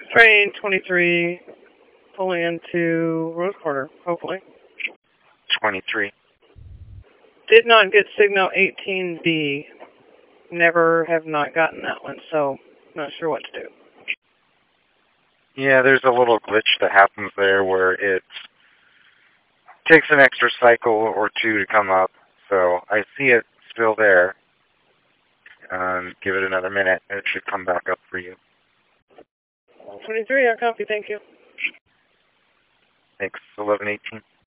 Train 23 pulling into Rose Quarter, hopefully. 23. Did not get signal 18B. Never have not gotten that one, so not sure what to do. Yeah, there's a little glitch that happens there where it takes an extra cycle or two to come up. So I see it still there. Give it another minute, and it should come back up for you. 23, I copy, thank you. Thanks, 1118.